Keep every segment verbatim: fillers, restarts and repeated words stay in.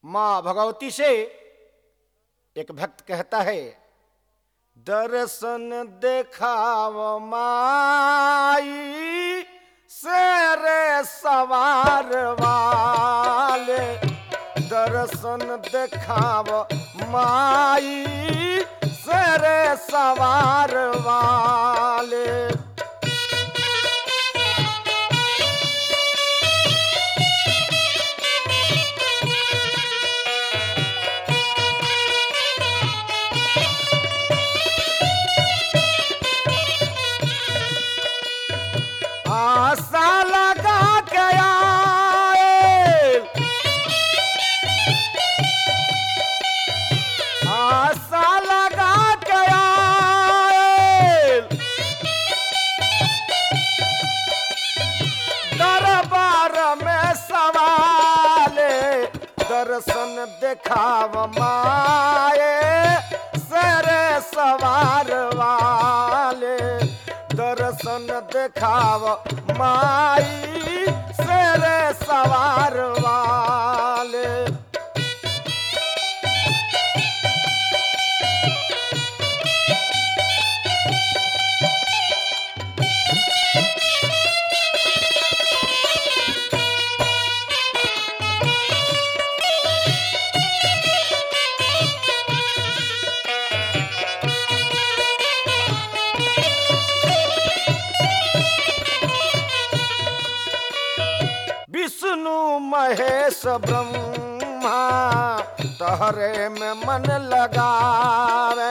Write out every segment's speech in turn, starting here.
मां भगवती से एक भक्त कहता है, दर्शन देखाव माई शेरे सवार वाले, दर्शन देखाव माई शेरे सवार वाले। आशा लगा के आए, आशा लगा के आए, दरबार में सवाले, दर्शन दिखाव माए शेरे सवार वाले, दर्शन दिखाव माई शेरे सवार वाले। विष्णु महेश ब्रह्मा तहरे में मन लगावे,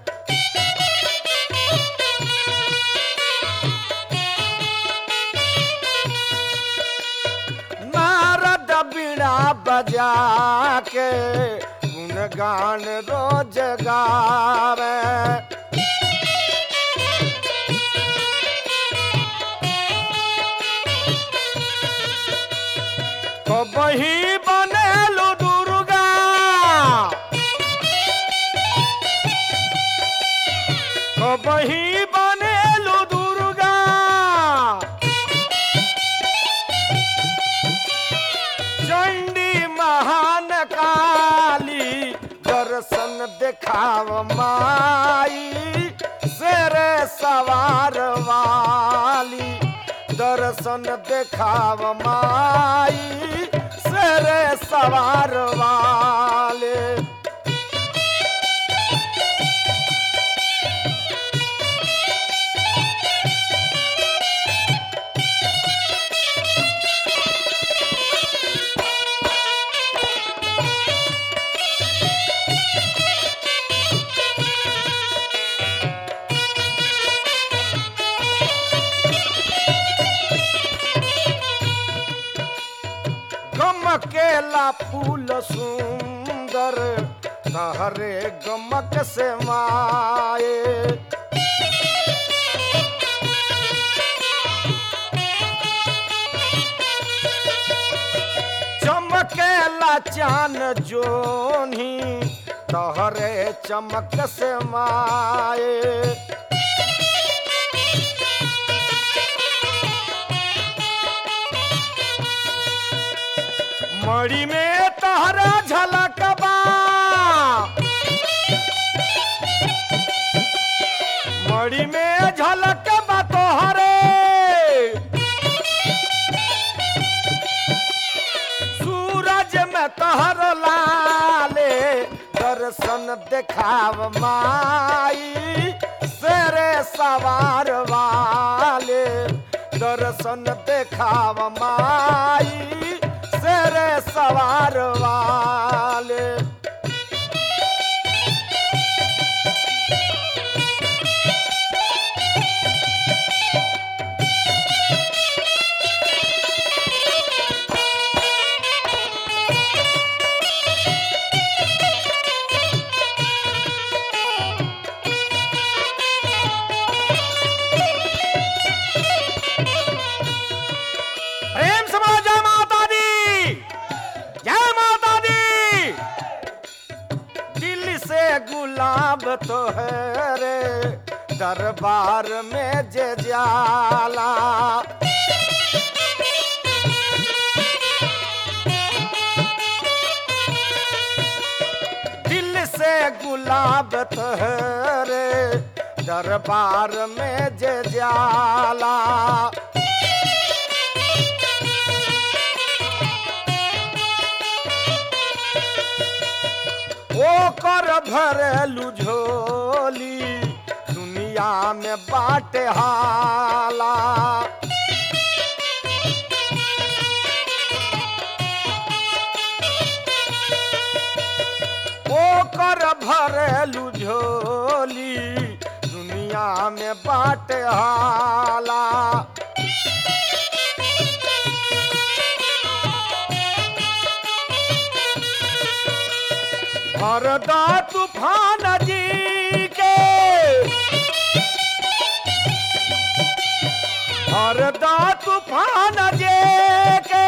नारद बीड़ा बजा के गुणगान रोज गावे, कबही बनेलु दुर्गा, कबही बनेलु दुर्गा, चंडी महान काली, दर्शन दिखाव माई शेरे सवार वाली, दर्शन दिखाव माई शेरे सवार वाले। गमकेला फूल सुंदर तहरे गमक से माए, चमकेला चान जोनी तहरे चमक से माए, मड़ी में तहरा झलकबा, मड़ी में झलकबा तोहरे, सूरज में तहर लाले, दर्शन दिखाव माई शेरे सवार वाले, दर्शन दिखाव माई शेरे सवार वाले। प्रेम समाज माता दी, जय माता दी। दिल से गुलाब तो है रे दरबार में जे जाला, से गुलाब तोहरे दरबार में जे जाला ओ कर भरेलू झोली दुनिया में बाटे हाला ओ कर भरेलू झोली दुनिया में बाटे हाला हरदा तूफान जी के हरदा तूफान जी के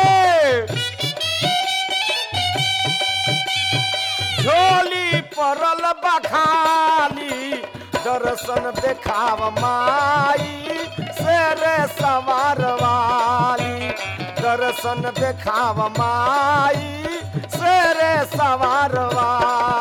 झोली परल बखाली दर्शन देखाव माई शेरे सवार वाली दर्शन देखाव माई शेरे सवार वाली